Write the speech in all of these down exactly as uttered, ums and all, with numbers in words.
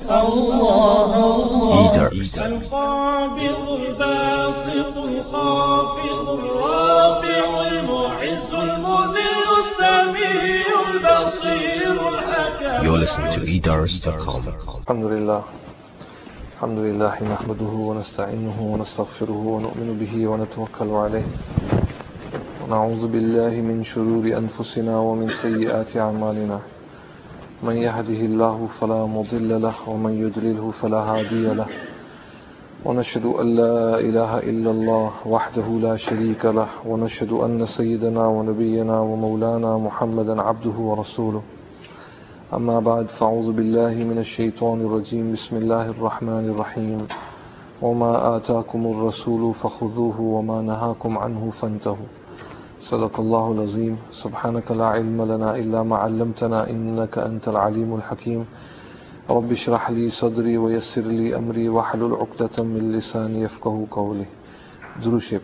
الله الله Eater. القابض الباسط الخافض الرافع المعز المذل السميع البصير الحكم. You're listening to eaters dot com. الحمد لله الحمد لله نحمده ونستعينه ونستغفره ونؤمن به ونتوكل عليه ونعوذ بالله من شرور أنفسنا ومن سيئات أعمالنا من يهده الله فلا مضل له ومن يضلله فلا هادي له ونشهد أن لا إله إلا الله وحده لا شريك له ونشهد أن سيدنا ونبينا ومولانا محمدا عبده ورسوله أما بعد فأعوذ بالله من الشيطان الرجيم بسم الله الرحمن الرحيم وما آتاكم الرسول فخذوه وما نهاكم عنه فانتهوا صدق الله العظيم سبحانك لا علم لنا إلا ما علمتنا إنك أنت العليم الحكيم رب اشرح لي صدري ويسر لي أمري واحلل عقدة من لساني يفقهوا قولي. Durud Sharif.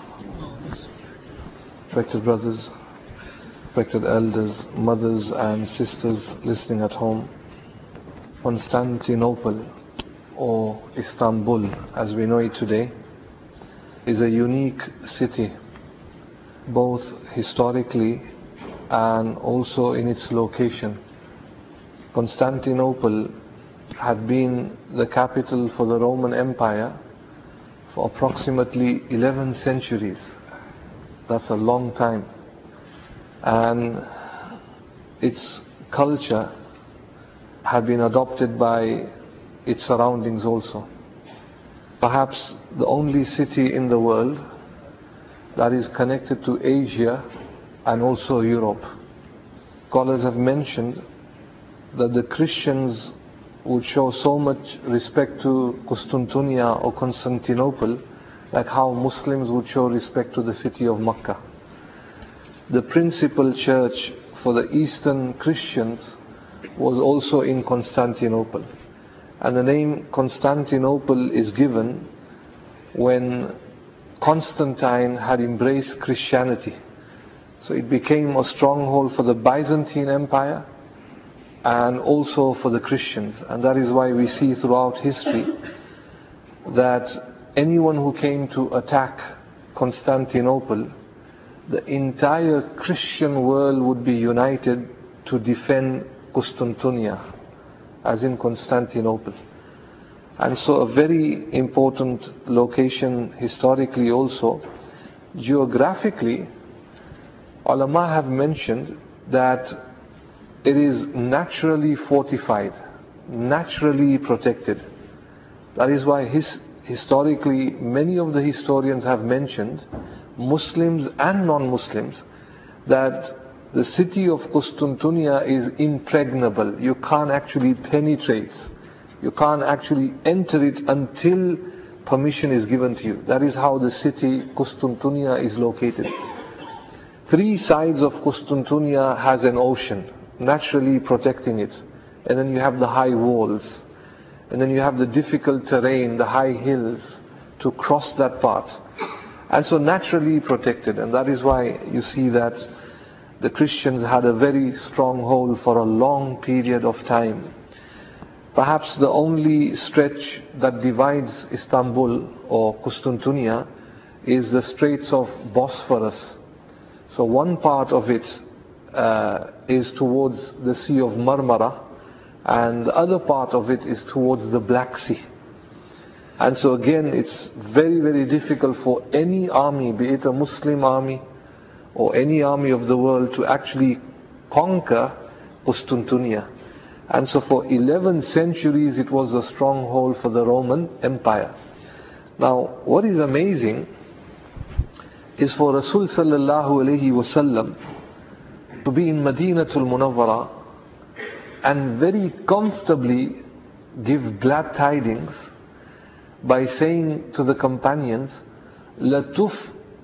Respected brothers, respected elders, mothers and sisters listening at home, Constantinople or Istanbul as we know it today is a unique city, both historically and also in its location. Constantinople had been the capital for the Roman Empire for approximately eleven centuries. That's a long time. And its culture had been adopted by its surroundings also. Perhaps the only city in the world that is connected to Asia and also Europe. Scholars have mentioned that the Christians would show so much respect to Constantinia or Constantinople like how Muslims would show respect to the city of Mecca. The principal church for the Eastern Christians was also in Constantinople. And the name Constantinople is given when Constantine had embraced Christianity. So it became a stronghold for the Byzantine Empire and also for the Christians. And that is why we see throughout history that anyone who came to attack Constantinople, the entire Christian world would be united to defend Constantinia, as in Constantinople. And so a very important location historically also. Geographically, ulama have mentioned that it is naturally fortified, naturally protected. That is why his, historically many of the historians have mentioned, Muslims and non-Muslims, that the city of Constantinople is impregnable. You can't actually penetrate. You can't actually enter it until permission is given to you. That is how the city Constantinople is located. Three sides of Constantinople has an ocean, naturally protecting it. And then you have the high walls. And then you have the difficult terrain, the high hills, to cross that part. And so naturally protected. And that is why you see that the Christians had a very strong hold for a long period of time. Perhaps the only stretch that divides Istanbul or Constantinople is the Straits of Bosphorus. So one part of it uh, is towards the Sea of Marmara, and the other part of it is towards the Black Sea. And so again, it's very, very difficult for any army, be it a Muslim army or any army of the world, to actually conquer Constantinople. And so for eleven centuries it was a stronghold for the Roman Empire. Now what is amazing is for Rasul sallallahu alayhi wasallam to be in Madinatul Munawwara and very comfortably give glad tidings by saying to the companions, لَتُفْتَحَنَّ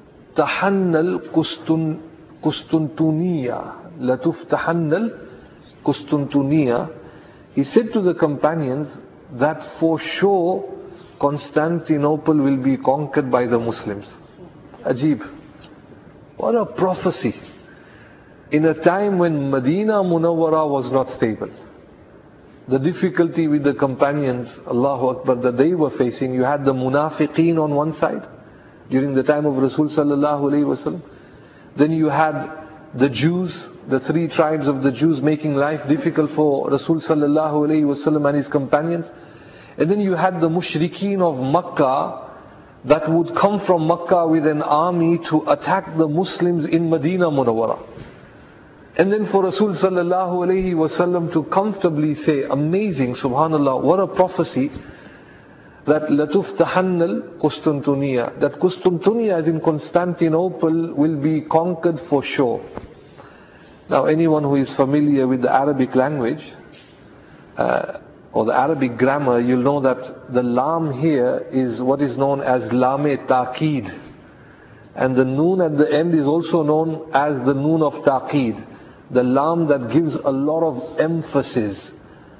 الْقُسْطُنْطُنِيَّةَ لَتُفْتَحَنَّ الْقُسْطُنْطُنِيَّةَ. He said to the companions that for sure Constantinople will be conquered by the Muslims. Ajib. What a prophecy. In a time when Medina Munawwara was not stable. the difficulty with the companions, Allahu Akbar, that they were facing. You had the munafiqeen on one side during the time of Rasul sallallahu alayhi wasallam. Then you had the Jews, the three tribes of the Jews making life difficult for Rasul sallallahu alayhi wasallam and his companions. And then you had the mushrikeen of Makkah that would come from Makkah with an army to attack the Muslims in Medina Munawwara. And then for Rasul sallallahu alayhi wasallam to comfortably say, amazing, subhanallah, what a prophecy, that Latuftahanna Qustantuniya, that Qustantuniya as in Constantinople will be conquered for sure. Now anyone who is familiar with the Arabic language uh, or the Arabic grammar, you'll know that the lam here is what is known as lame taqeed, and the noon at the end is also known as the noon of taqeed, the lam that gives a lot of emphasis.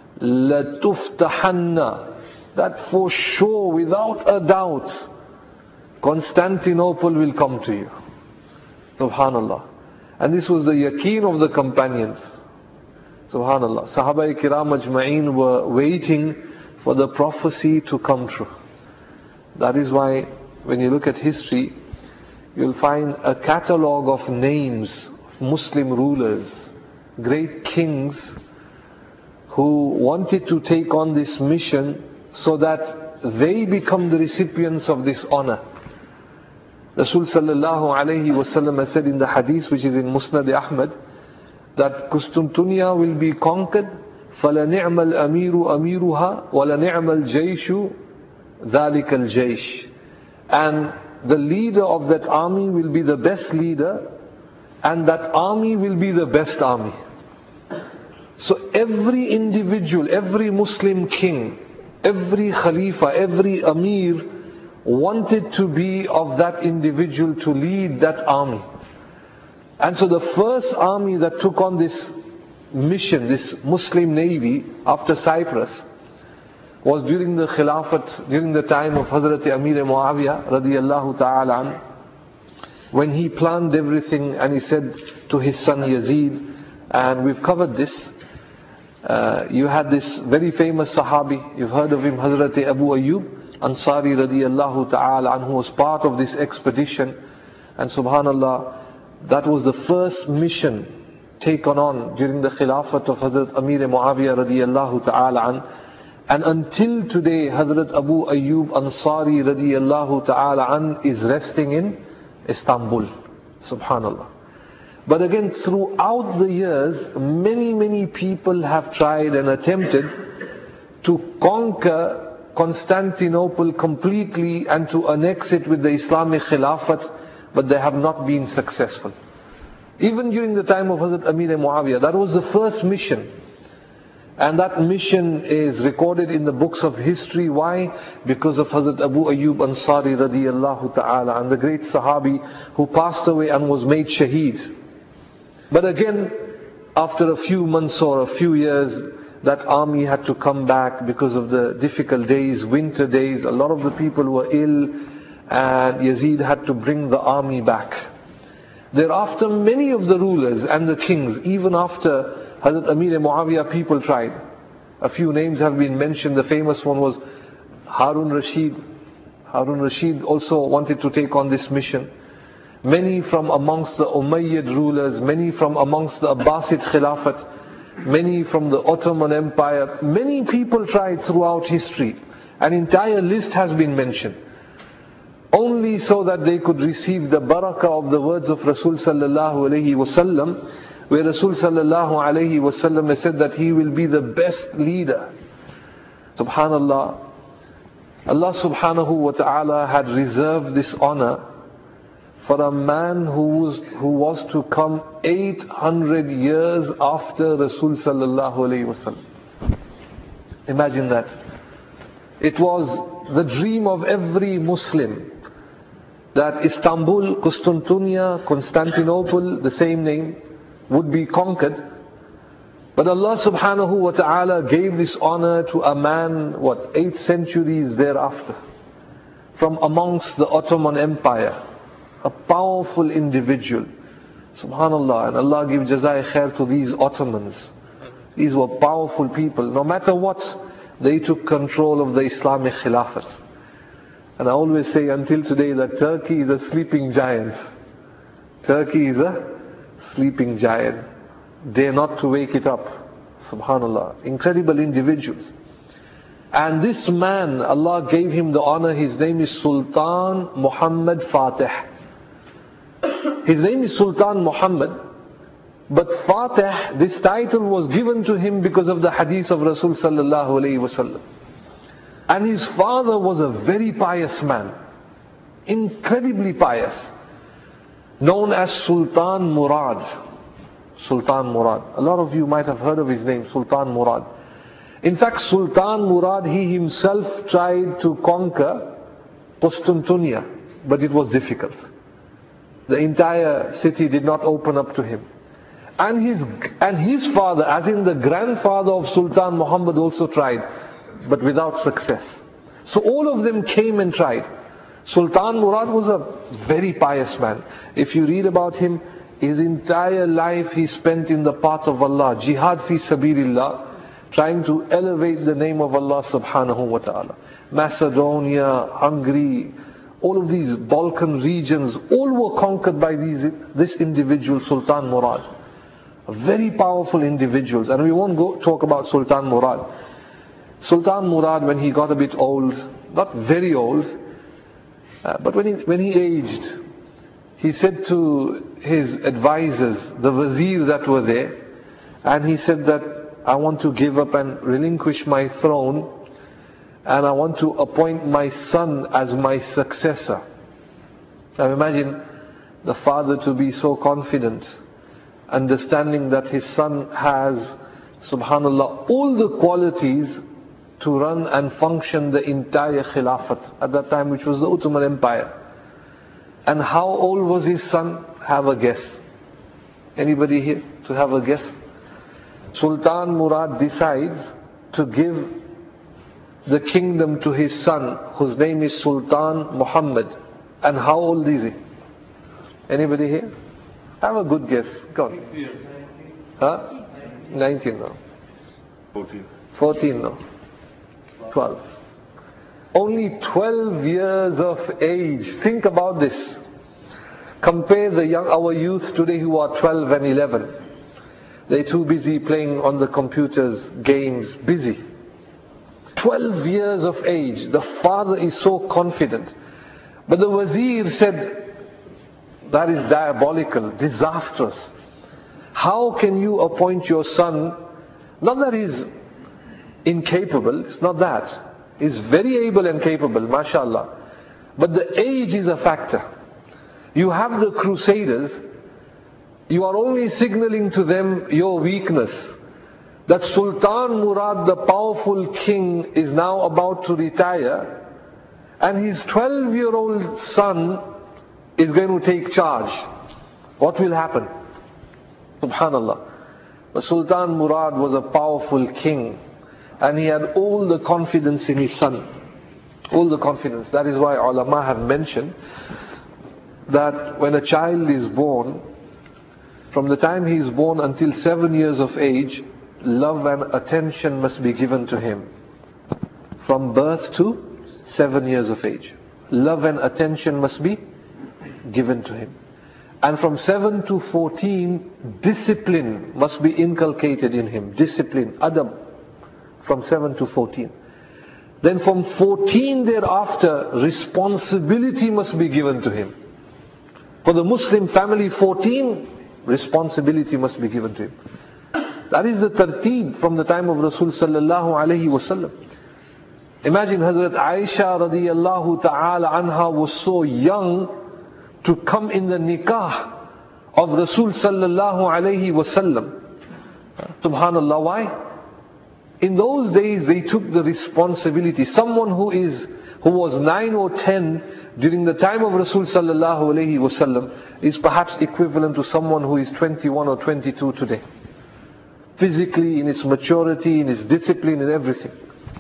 Latuftahanna, that for sure, without a doubt, Constantinople will come to you. Subhanallah. And this was the yaqeen of the companions. Subhanallah. Sahaba kiram ajma'een were waiting for the prophecy to come true. That is why when you look at history, you'll find a catalogue of names of Muslim rulers, great kings who wanted to take on this mission so that they become the recipients of this honor. Rasul sallallahu alayhi wasallam has said in the hadith which is in Musnad Ahmad that Qustantuniya will be conquered, فَلَنِعْمَ الْأَمِيرُ أَمِيرُهَا وَلَنِعْمَ الْجَيْشُ ذَلِكَ الْجَيْشِ. And the leader of that army will be the best leader, and that army will be the best army. So every individual, every Muslim king, every Khalifa, every Amir wanted to be of that individual to lead that army. And so the first army that took on this mission, this Muslim navy after Cyprus, was during the Khilafat, during the time of Hazrat Amir Muawiyah radiyallahu ta'ala an, when he planned everything and he said to his son Yazid, and we've covered this, uh, you had this very famous Sahabi, you've heard of him, Hazrat Abu Ayyub Ansari radiyallahu ta'ala an, who was part of this expedition. And subhanallah, that was the first mission taken on during the Khilafat of Hazrat Amir Muawiyah radiyallahu ta'ala an. And until today, Hazrat Abu Ayyub Ansari radiyallahu ta'ala an is resting in Istanbul. Subhanallah. But again, throughout the years, many, many people have tried and attempted to conquer Constantinople completely and to annex it with the Islamic Khilafat, but they have not been successful. Even during the time of Hazrat Amir Muawiyah, that was the first mission. And that mission is recorded in the books of history. Why? Because of Hazrat Abu Ayyub Ansari radiyallahu ta'ala, and the great Sahabi who passed away and was made shaheed. But again, after a few months or a few years, that army had to come back because of the difficult days, winter days. A lot of the people were ill, and Yazid had to bring the army back. Thereafter, many of the rulers and the kings, even after Hazrat Amir Muawiyah, people tried. A few names have been mentioned. The famous one was Harun Rashid. Harun Rashid also wanted to take on this mission. Many from amongst the Umayyad rulers, many from amongst the Abbasid Khilafat, many from the Ottoman Empire. Many people tried throughout history. An entire list has been mentioned. Only so that they could receive the barakah of the words of Rasul sallallahu alayhi wasallam, where Rasul sallallahu alayhi wasallam has said that he will be the best leader. Subhanallah. Allah subhanahu wa ta'ala had reserved this honor for a man who was, who was to come eight hundred years after Rasul sallallahu alayhi wasallam. Imagine that. It was the dream of every Muslim that Istanbul, Qustantuniya, Constantinople, the same name, would be conquered. But Allah subhanahu wa ta'ala gave this honor to a man, what, eight centuries thereafter, from amongst the Ottoman Empire, a powerful individual. Subhanallah, and Allah give jazai khair to these Ottomans. These were powerful people. No matter what, they took control of the Islamic Khilafat. And I always say until today that Turkey is a sleeping giant. Turkey is a sleeping giant. Dare not to wake it up. Subhanallah. Incredible individuals. And this man, Allah gave him the honor, his name is Sultan Muhammad Fatih. His name is Sultan Muhammad, but Fatih, this title was given to him because of the hadith of Rasul sallallahu alayhi wasallam. And his father was a very pious man, incredibly pious, known as Sultan Murad. Sultan Murad. A lot of you might have heard of his name, Sultan Murad. In fact, Sultan Murad, he himself tried to conquer Qustantuniya, but it was difficult. The entire city did not open up to him. And his, and his father, as in the grandfather of Sultan Muhammad, also tried, but without success. So all of them came and tried. Sultan Murad was a very pious man. If you read about him, his entire life he spent in the path of Allah, jihad fi sabilillah, trying to elevate the name of Allah subhanahu wa ta'ala. Macedonia, Hungary, all of these Balkan regions, all were conquered by these, this individual, Sultan Murad. Very powerful individuals. And we won't go talk about Sultan Murad. Sultan Murad, when he got a bit old, not very old, uh, but when he, when he aged, he said to his advisors, the vizier that were there, and he said that, I want to give up and relinquish my throne, and I want to appoint my son as my successor. Now imagine the father to be so confident, understanding that his son has, subhanallah, all the qualities to run and function the entire Khilafat at that time, which was the Ottoman Empire. And how old was his son? Have a guess. Anybody here to have a guess? Sultan Murad decides to give the kingdom to his son, whose name is Sultan Muhammad. And how old is he? Anybody here? Have a good guess. Go on. Huh? nineteen no. fourteen. fourteen no. twelve. Only twelve years of age. Think about this. Compare the young, our youth today who are twelve and eleven. They're too busy playing on the computers, games, busy. twelve years of age. The father is so confident. But the wazir said, that is diabolical, disastrous. How can you appoint your son? Not that he's incapable, it's not that. He's very able and capable, mashallah. But the age is a factor. You have the Crusaders. You are only signaling to them your weakness. That Sultan Murad, the powerful king, is now about to retire, and his twelve-year-old son is going to take charge. What will happen? Subhanallah. But Sultan Murad was a powerful king, and he had all the confidence in his son. All the confidence. That is why ulama have mentioned that when a child is born, from the time he is born until seven years of age, love and attention must be given to him. From birth to seven years of age, love and attention must be given to him. And from seven to fourteen, discipline must be inculcated in him. Discipline, adab, from seven to fourteen. Then from fourteen thereafter, responsibility must be given to him. For the Muslim family, fourteen, responsibility must be given to him. That is the tarteeb from the time of Rasul sallallahu alayhi wasallam. Imagine Hazrat Aisha radiyallahu ta'ala anha was so young to come in the nikah of Rasul sallallahu alayhi wasallam. Subhanallah, why? In those days they took the responsibility. Someone who is who was nine or ten during the time of Rasul sallallahu alayhi wasallam is perhaps equivalent to someone who is twenty-one or twenty-two today. Physically, in its maturity, in its discipline, in everything.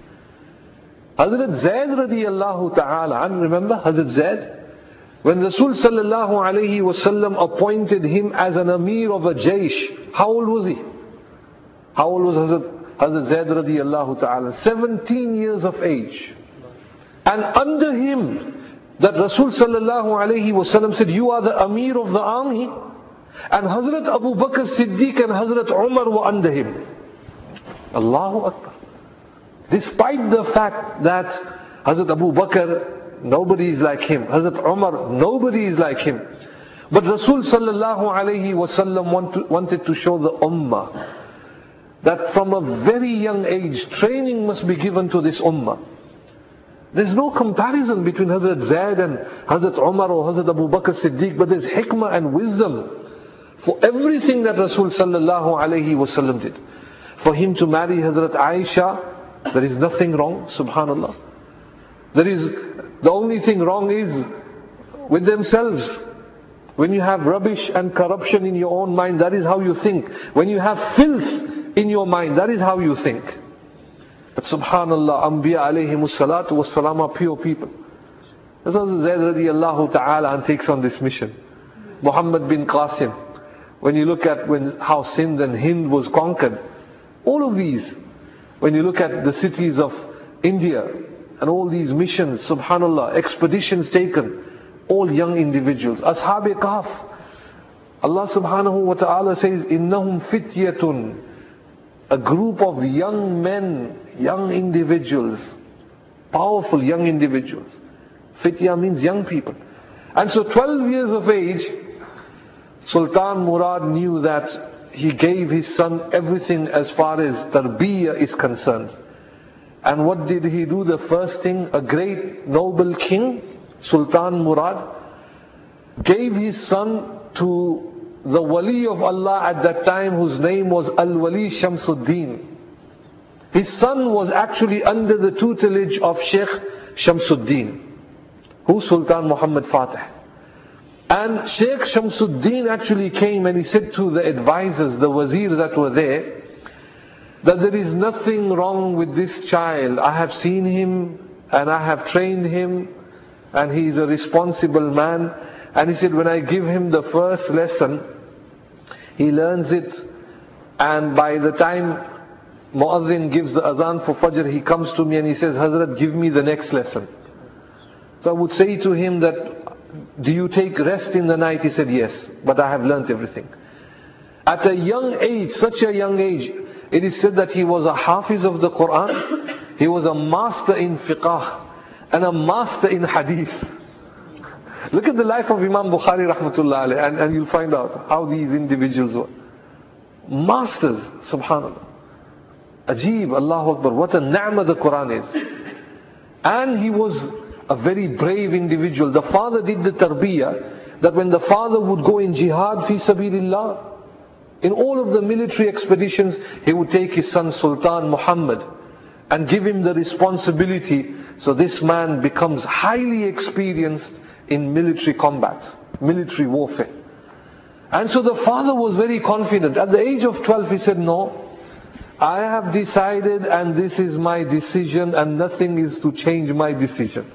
Hazrat Zaid radiyallahu ta'ala an, remember Hazrat Zaid? When Rasul sallallahu alayhi wasallam appointed him as an Amir of a Jaish, how old was he? How old was Hazrat, Hazrat Zaid radiallahu ta'ala? seventeen years of age. And under him, that Rasul sallallahu alayhi wasallam said, you are the Amir of the army. And Hazrat Abu Bakr Siddiq and Hazrat Umar were under him. Allahu Akbar. Despite the fact that Hazrat Abu Bakr, nobody is like him. Hazrat Umar, nobody is like him. But Rasul sallallahu alayhi wasallam want to, wanted to show the ummah that from a very young age, training must be given to this ummah. There's no comparison between Hazrat Zaid and Hazrat Umar or Hazrat Abu Bakr Siddiq, but there's hikmah and wisdom for everything that Rasul sallallahu alayhi wasallam did. For him to marry Hazrat Aisha, there is nothing wrong, subhanallah. There is, the only thing wrong is with themselves. When you have rubbish and corruption in your own mind, that is how you think. When you have filth in your mind, that is how you think. But subhanallah, Anbiya alayhimus salatu was salam are pure people. That's why Zayd radiallahu ta'ala and takes on this mission. Muhammad bin Qasim, when you look at when how Sindh and Hind was conquered, all of these, when you look at the cities of India and all these missions, subhanallah, expeditions taken, all young individuals. Ashab-e Kahf, Allah subhanahu wa ta'ala says, innahum fityatun, a group of young men, young individuals, powerful young individuals. Fitya means young people. And so twelve years of age, Sultan Murad knew that he gave his son everything as far as tarbiyah is concerned. And what did he do? The first thing, a great noble king, Sultan Murad, gave his son to the wali of Allah at that time, whose name was Al-Wali Shamsuddin. His son was actually under the tutelage of Sheikh Shamsuddin, who Sultan Muhammad Fatih. And Sheikh Shamsuddin actually came and he said to the advisors, the wazirs that were there, that there is nothing wrong with this child. I have seen him and I have trained him and he is a responsible man. And he said, when I give him the first lesson, he learns it, and by the time Muazzin gives the azan for Fajr, he comes to me and he says, Hazrat, give me the next lesson. So I would say to him that, do you take rest in the night? He said, yes, but I have learnt everything. At a young age, such a young age, it is said that he was a hafiz of the Quran, he was a master in fiqh, and a master in hadith. Look at the life of Imam Bukhari rahmatullah alayhi, and, and you'll find out how these individuals were. Masters, subhanallah. Ajib, Allahu Akbar, what a ni'mah the Quran is. And he was a very brave individual. The father did the tarbiyah, that when the father would go in jihad fi sabilillah, in all of the military expeditions, he would take his son Sultan Muhammad and give him the responsibility. So this man becomes highly experienced in military combats, military warfare. And so the father was very confident. At the age of twelve, he said, no, I have decided and this is my decision and nothing is to change my decision.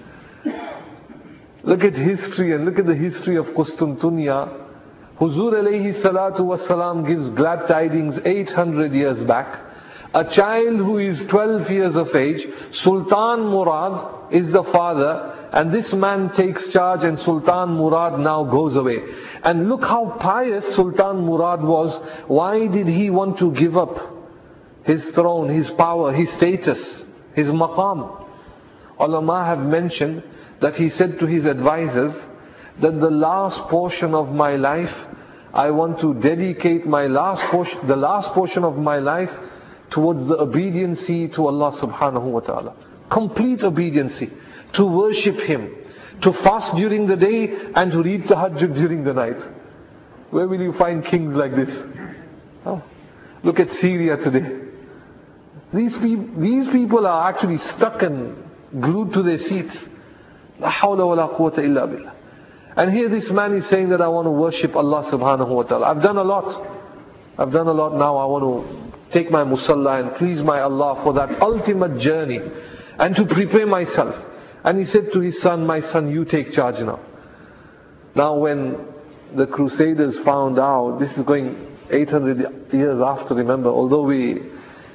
Look at history and look at the history of Qustantunya. Huzur alayhi salatu wasalam gives glad tidings eight hundred years back. A child who is twelve years of age, Sultan Murad is the father, and this man takes charge and Sultan Murad now goes away. And look how pious Sultan Murad was. Why did he want to give up his throne, his power, his status, his maqam? Ulama have mentioned that he said to his advisors that the last portion of my life, I want to dedicate my last portion, the last portion of my life towards the obediency to Allah subhanahu wa ta'ala. Complete obediency. To worship Him. To fast during the day and to read tahajjud during the night. Where will you find kings like this? Oh, look at Syria today. These, pe- these people are actually stuck and glued to their seats. La hawla wa la quwwata illa billah. And here this man is saying that I want to worship Allah subhanahu wa ta'ala. I've done a lot. I've done a lot now. I want to take my musalla and please my Allah for that ultimate journey and to prepare myself. And he said to his son, my son, you take charge now. Now when the Crusaders found out, this is going eight hundred years after, remember, although we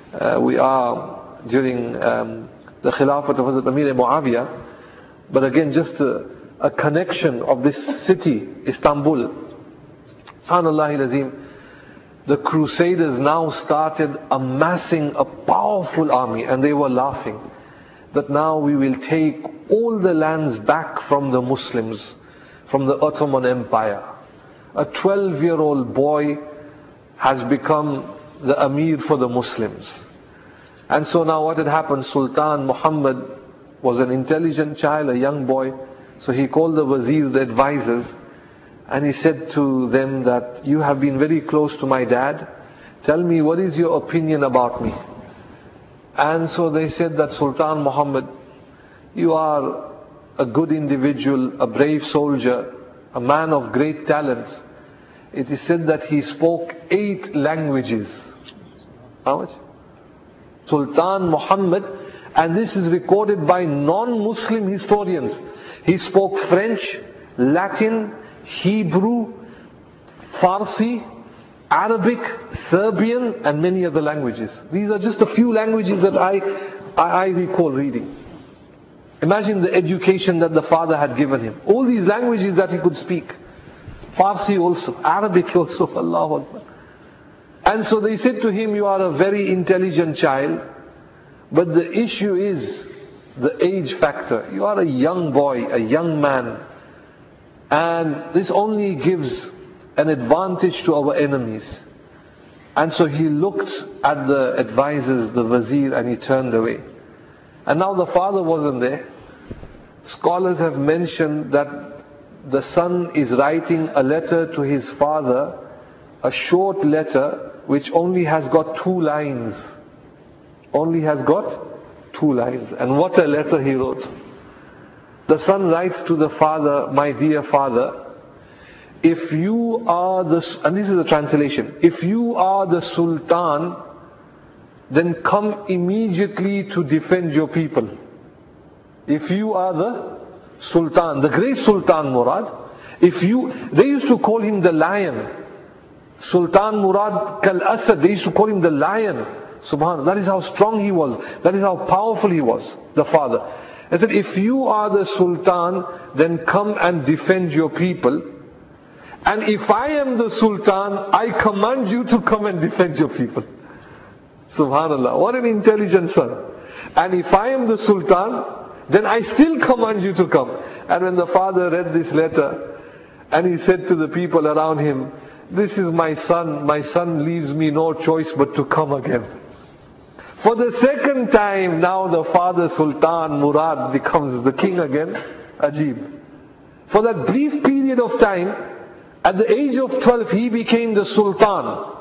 uh, we are during um, the Khilafat of Hazrat Amir Muawiyah. But again, just a, a connection of this city, Istanbul. Subhanallah al-Azim. The Crusaders now started amassing a powerful army, and they were laughing that now we will take all the lands back from the Muslims, from the Ottoman Empire. A twelve year old boy has become the Amir for the Muslims. And so now what had happened, Sultan Muhammad was an intelligent child, a young boy, so he called the Wazir, the advisors, and he said to them that you have been very close to my dad, tell me what is your opinion about me. And so they said that Sultan Muhammad, you are a good individual, a brave soldier, a man of great talents. It is said that he spoke eight languages. How much? Sultan Muhammad, and this is recorded by non-Muslim historians. He spoke French, Latin, Hebrew, Farsi, Arabic, Serbian, and many other languages. These are just a few languages that I, I, I recall reading. Imagine the education that the father had given him. All these languages that he could speak. Farsi also, Arabic also, Allahu Akbar. And so they said to him, you are a very intelligent child, but the issue is the age factor. You are a young boy, a young man, and this only gives an advantage to our enemies. And so he looked at the advisors, the Wazir, and he turned away. And now the father wasn't there. Scholars have mentioned that the son is writing a letter to his father, a short letter which only has got two lines. Only has got two lines. And what a letter he wrote. The son writes to the father, my dear father, if you are the, and this is the translation, if you are the Sultan, then come immediately to defend your people. If you are the Sultan, the great Sultan Murad, if you, they used to call him the lion. Sultan Murad Kal Asad, they used to call him the lion. Subhanallah, that is how strong he was. That is how powerful he was, the father. He said, if you are the Sultan, then come and defend your people. And if I am the Sultan, I command you to come and defend your people. Subhanallah, what an intelligent son. And if I am the Sultan, then I still command you to come. And when the father read this letter, and he said to the people around him, this is my son, my son leaves me no choice but to come again. For the second time, now the father Sultan Murad becomes the king again. Ajib. For that brief period of time, at the age of twelve, he became the Sultan.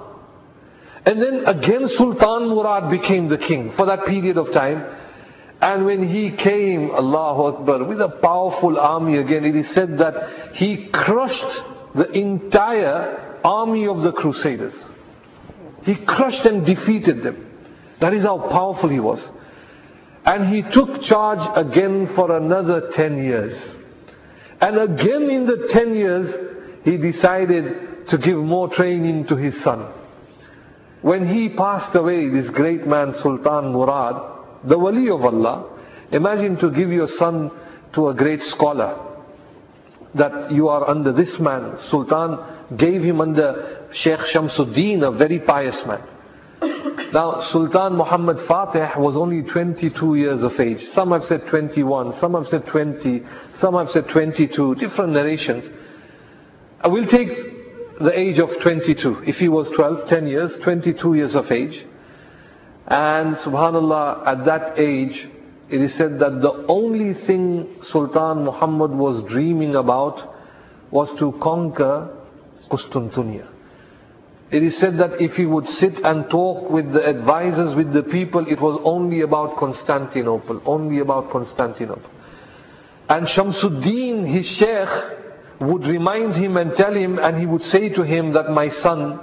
And then again Sultan Murad became the king for that period of time. And when he came, Allahu Akbar, with a powerful army again, it is said that he crushed the entire army of the Crusaders. He crushed and defeated them. That is how powerful he was. And he took charge again for another ten years. And again in the ten years, he decided to give more training to his son. When he passed away, this great man Sultan Murad, the Wali of Allah, imagine to give your son to a great scholar, that you are under this man. Sultan gave him under Sheikh Shamsuddin, a very pious man. Now Sultan Muhammad Fatih was only twenty-two years of age. Some have said twenty-one, some have said twenty, some have said twenty-two, different narrations. I will take the age of twenty-two. If he was twelve, ten years, twenty-two years of age. And subhanallah, at that age, it is said that the only thing Sultan Muhammad was dreaming about was to conquer Qustantunia. It is said that if he would sit and talk with the advisors, with the people, it was only about Constantinople, only about Constantinople. And Shamsuddin, his sheikh, would remind him and tell him, and he would say to him that, my son,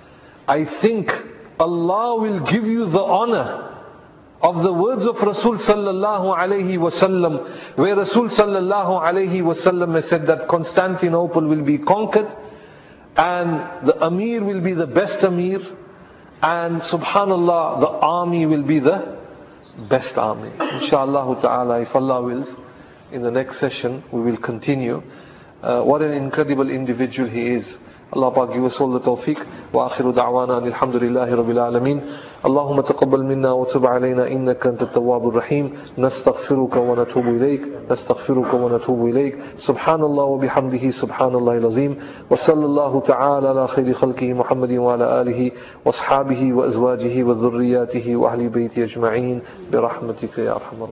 I think Allah will give you the honor of the words of Rasul sallallahu alayhi wasallam, where Rasul sallallahu alayhi wasallam has said that Constantinople will be conquered, and the Amir will be the best Amir, And subhanallah, the army will be the best army. Inshallah ta'ala, if Allah wills, in the next session we will continue. Uh, what an incredible individual he is. Allah Pak give us all the tawfiq. Wa akhiru da'wana alhamdulillahi rabbil alameen. Allahumma taqabbal minna wa tub alayna innaka anta at-tawwabur rahim. Nastaghfiruka wa natubu ilayk. Nastaghfiruka wa natubu ilayk. Subhanallah wa bihamdihi subhanallah al-azim. Wa sallallahu ta'ala ala khayri khalqihi Muhammadin wa ala alihi wa ashabihi wa azwajihi wa dhurriyyatihi wa ahli bayti ajma'in bi rahmatika ya arhamar